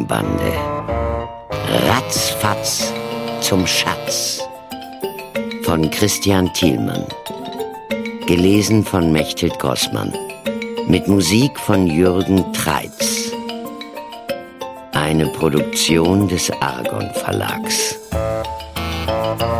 Geisterbande. Ratzfatz zum Schatz. Von Christian Thielmann. Gelesen von Mechthild Grossmann. Mit Musik von Jürgen Treitz. Eine Produktion des Argon Verlags.